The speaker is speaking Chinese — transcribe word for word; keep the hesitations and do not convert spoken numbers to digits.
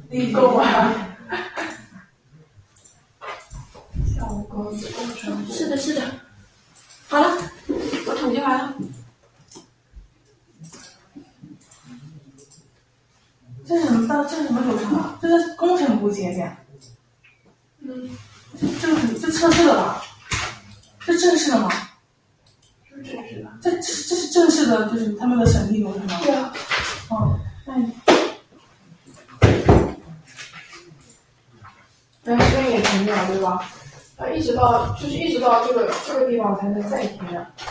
你够啊！ 小鸽子工程部。 是的，是的。好了，我统计完了。这是什么？这是什么流程啊？这是工程部界面。 嗯， 这个是这测试的吧？是正式的吗？ 是正式的。 这这这是正式的，就是他们的审批流程吗？ 对啊。 哦，那你。 那时间也停了，对吧？呃，一直到就是一直到这个这个地方才能再填的。